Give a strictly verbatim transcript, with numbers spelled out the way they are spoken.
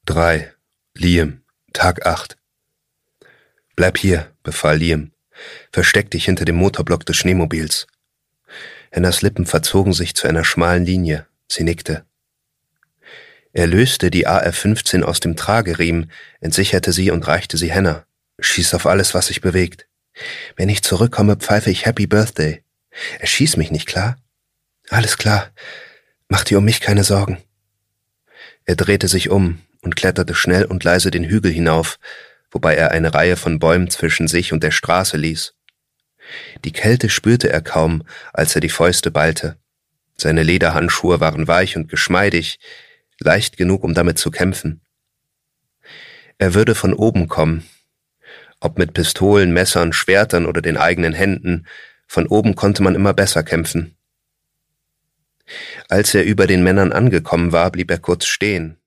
Drei. Liam. Tag acht. »Bleib hier«, befahl Liam. »Versteck dich hinter dem Motorblock des Schneemobils.« Hennas Lippen verzogen sich zu einer schmalen Linie. Sie nickte. Er löste die A R fünfzehn aus dem Trageriemen, entsicherte sie und reichte sie Henna. »Schieß auf alles, was sich bewegt. Wenn ich zurückkomme, pfeife ich Happy Birthday. Erschieß mich nicht, klar?« »Alles klar. Mach dir um mich keine Sorgen.« Er drehte sich um und kletterte schnell und leise den Hügel hinauf, wobei er eine Reihe von Bäumen zwischen sich und der Straße ließ. Die Kälte spürte er kaum, als er die Fäuste ballte. Seine Lederhandschuhe waren weich und geschmeidig, leicht genug, um damit zu kämpfen. Er würde von oben kommen. Ob mit Pistolen, Messern, Schwertern oder den eigenen Händen, von oben konnte man immer besser kämpfen. Als er über den Männern angekommen war, blieb er kurz stehen.